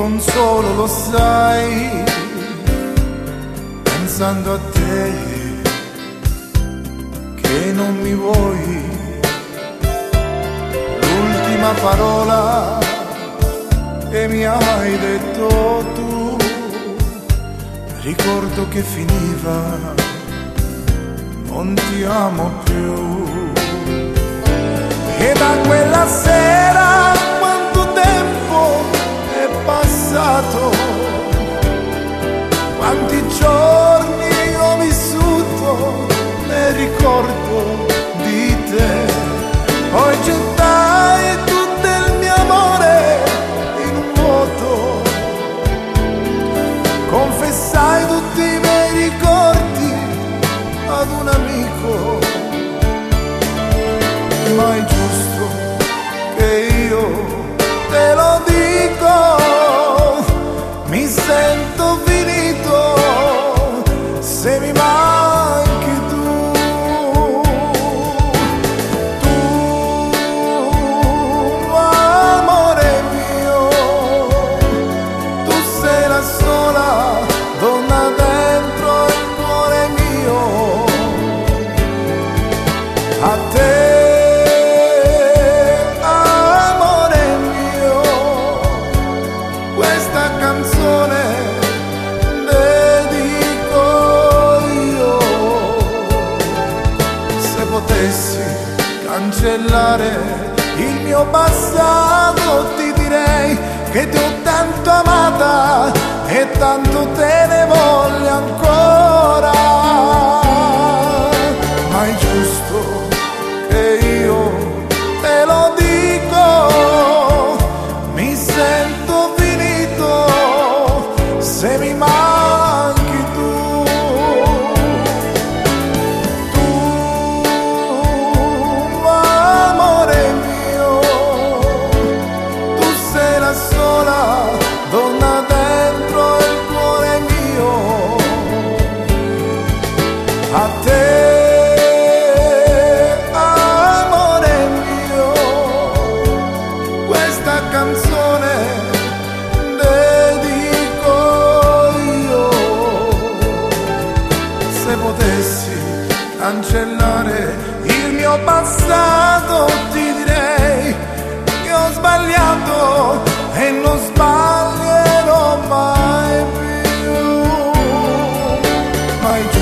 non solo lo sai, pensando a te, che non mi vuoi. L'ultima parola che mi hai detto tu, ricordo che finiva: non ti amo più. E da quella sera quanto tempo è passato, quanti giorni ho vissuto nel ricordo di te. Poi gettai tutto il mio amore in un vuoto, confessai tutti i miei ricordi ad un amico. Ma è giusto che io te lo dico, mi sento finito se mi manchi tu. Tu, amore mio, tu sei la sola donna dentro il cuore mio. A te cancellare il mio passato, ti direi che ti ho tanto amata e tanto te ne voglio ancora. Ma è giusto che io te lo dico, mi sento finito se mi manchi tu. Donna dentro il cuore mio, a te, amore mio, questa canzone dedico io. Se potessi cancellare il mio passato, ti direi che ho sbagliato e non sbaglierò mai più. Ma